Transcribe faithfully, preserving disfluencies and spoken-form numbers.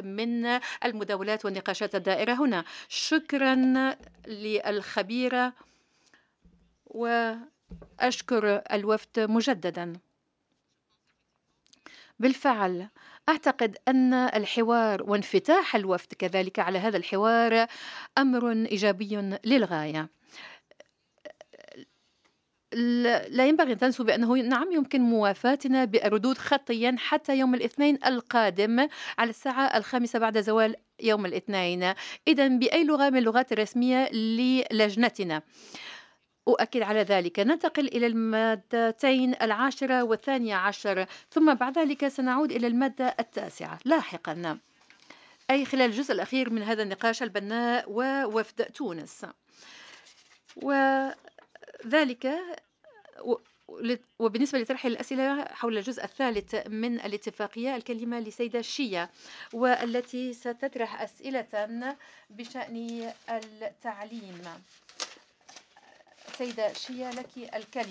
من المداولات والنقاشات الدائرة هنا. شكرا للخبيرة، وأشكر الوفد مجددا. بالفعل أعتقد أن الحوار وانفتاح الوفد كذلك على هذا الحوار أمر إيجابي للغاية. لا ينبغي أن تنسوا بأنه نعم يمكن موافاتنا بردود خطيا حتى يوم الاثنين القادم على الساعة الخامسة بعد زوال يوم الاثنين، إذن بأي لغة من اللغات الرسمية للجنتنا. أؤكد على ذلك. ننتقل إلى المادتين العاشرة والثانية عشر، ثم بعد ذلك سنعود إلى المادة التاسعة لاحقا، أي خلال الجزء الأخير من هذا النقاش البناء ووفد تونس. وذلك وبالنسبة لطرح الأسئلة حول الجزء الثالث من الاتفاقية، الكلمة لسيدة شيا، والتي ستطرح أسئلة بشأن التعليم. سيدة شيا لك الكلمة.